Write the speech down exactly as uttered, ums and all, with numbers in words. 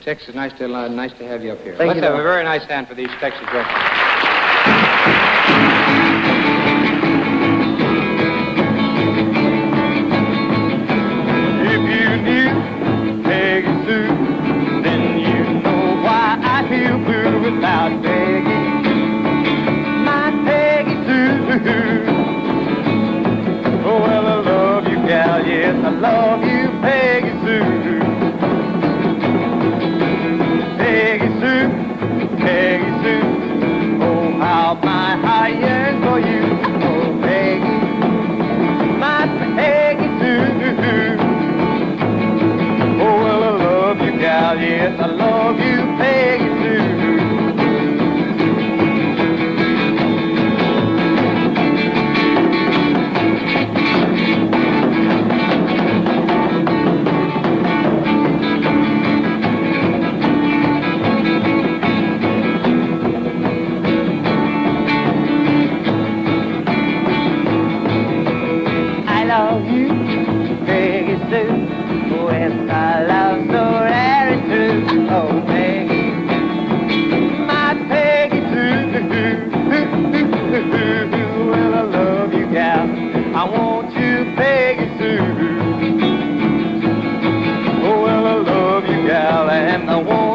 Texas, nice to, uh, nice to have you up here. Thank Let's you, have Bill. a very nice hand for these Texas records. If you knew Peggy Sue, then you know why I feel blue without Peggy. My Peggy Sue. Oh, well, I love you, gal, yes, I love you, Peggy Sue. Peggy Sue, Peggy Sue. Oh, how my heart yearns for you. Oh, Peggy, my Peggy Sue. Oh, well, I love you, gal, yes, I love you, Peggy Sue. I love you, Peggy Sue. Yes, I love so very true. Oh, Peggy, my Peggy Sue. Well, I love you, gal. I want you, Peggy Sue. Oh, well, I love you, gal, and I want